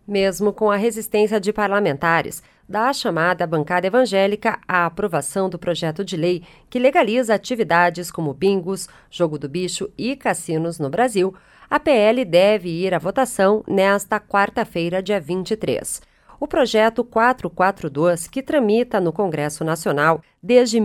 Mesmo com a resistência de parlamentares da chamada bancada evangélica à aprovação do projeto de lei que legaliza atividades como bingos, jogo do bicho e cassinos no Brasil, a PL deve ir à votação nesta quarta-feira, dia 23. O projeto 442, que tramita no Congresso Nacional desde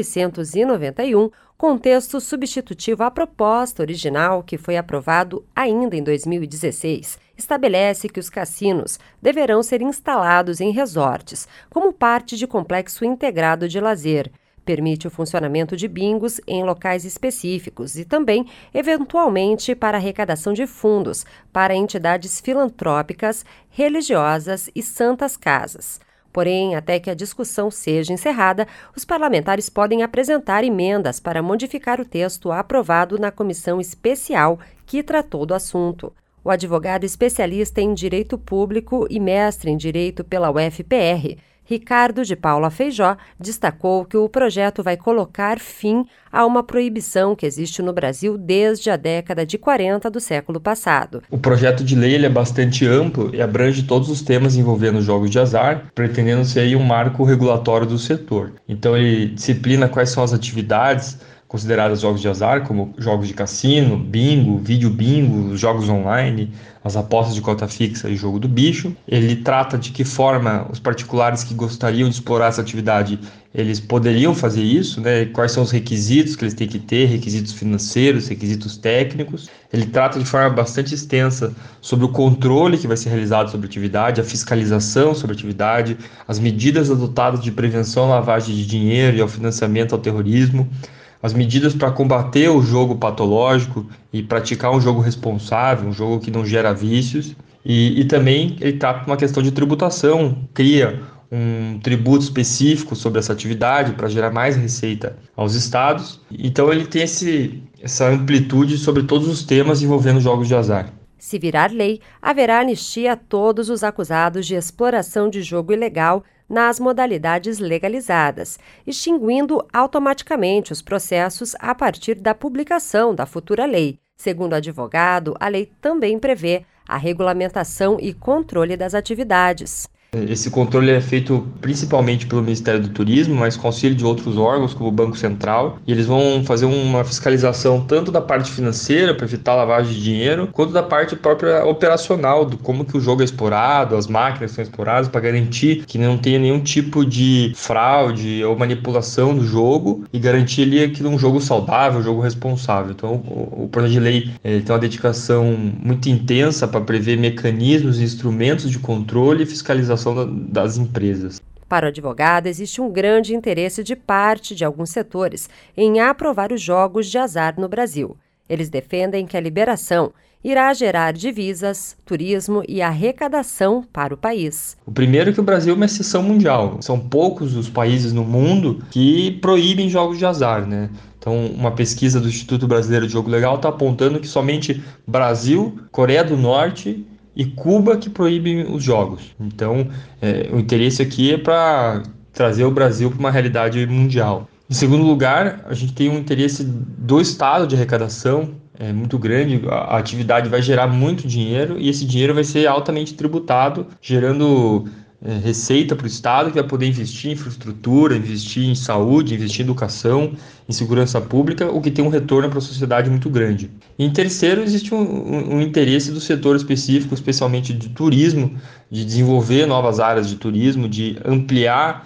1991, com texto substitutivo à proposta original que foi aprovado ainda em 2016, estabelece que os cassinos deverão ser instalados em resorts, como parte de complexo integrado de lazer. Permite o funcionamento de bingos em locais específicos e também, eventualmente, para arrecadação de fundos para entidades filantrópicas, religiosas e santas casas. Porém, até que a discussão seja encerrada, os parlamentares podem apresentar emendas para modificar o texto aprovado na comissão especial que tratou do assunto. O advogado especialista em Direito Público e mestre em Direito pela UFPR, Ricardo de Paula Feijó, destacou que o projeto vai colocar fim a uma proibição que existe no Brasil desde a década de 40 do século passado. O projeto de lei ele é bastante amplo e abrange todos os temas envolvendo jogos de azar, pretendendo ser aí um marco regulatório do setor. Então ele disciplina quais são as atividades consideradas jogos de azar, como jogos de cassino, bingo, vídeo bingo, jogos online, as apostas de cota fixa e jogo do bicho. Ele trata de que forma os particulares que gostariam de explorar essa atividade, eles poderiam fazer isso, né? Quais são os requisitos que eles têm que ter, requisitos financeiros, requisitos técnicos. Ele trata de forma bastante extensa sobre o controle que vai ser realizado sobre a atividade, a fiscalização sobre a atividade, as medidas adotadas de prevenção à lavagem de dinheiro e ao financiamento ao terrorismo, as medidas para combater o jogo patológico e praticar um jogo responsável, um jogo que não gera vícios. E também ele trata uma questão de tributação, cria um tributo específico sobre essa atividade para gerar mais receita aos estados. Então ele tem essa amplitude sobre todos os temas envolvendo jogos de azar. Se virar lei, haverá anistia a todos os acusados de exploração de jogo ilegal nas modalidades legalizadas, extinguindo automaticamente os processos a partir da publicação da futura lei. Segundo o advogado, a lei também prevê a regulamentação e controle das atividades. Esse controle é feito principalmente pelo Ministério do Turismo, mas com auxílio de outros órgãos, como o Banco Central, e eles vão fazer uma fiscalização tanto da parte financeira, para evitar lavagem de dinheiro, quanto da parte própria operacional, do como que o jogo é explorado, as máquinas são exploradas, para garantir que não tenha nenhum tipo de fraude ou manipulação do jogo, e garantir ali que é um jogo saudável, um jogo responsável. Então, o projeto de lei tem uma dedicação muito intensa para prever mecanismos e instrumentos de controle e fiscalização das empresas. Para o advogado, existe um grande interesse de parte de alguns setores em aprovar os jogos de azar no Brasil. Eles defendem que a liberação irá gerar divisas, turismo e arrecadação para o país. O primeiro é que o Brasil é uma exceção mundial. São poucos os países no mundo que proíbem jogos de azar, né? Então, uma pesquisa do Instituto Brasileiro de Jogo Legal está apontando que somente Brasil, Coreia do Norte e Cuba que proíbem os jogos. Então, o interesse aqui é para trazer o Brasil para uma realidade mundial. Em segundo lugar, a gente tem um interesse do Estado de arrecadação muito grande. A atividade vai gerar muito dinheiro e esse dinheiro vai ser altamente tributado, gerando receita para o Estado, que vai poder investir em infraestrutura, investir em saúde, investir em educação, em segurança pública, o que tem um retorno para a sociedade muito grande. E em terceiro, existe um interesse do setor específico, especialmente de turismo, de desenvolver novas áreas de turismo, de ampliar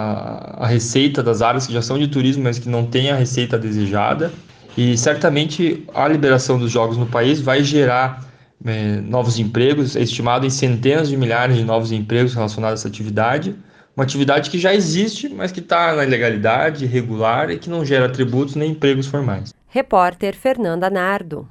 a receita das áreas que já são de turismo, mas que não têm a receita desejada. E certamente a liberação dos jogos no país vai gerar novos empregos, é estimado em centenas de milhares de novos empregos relacionados a essa atividade, uma atividade que já existe, mas que está na ilegalidade, irregular e que não gera tributos nem empregos formais. Repórter Fernanda Nardo.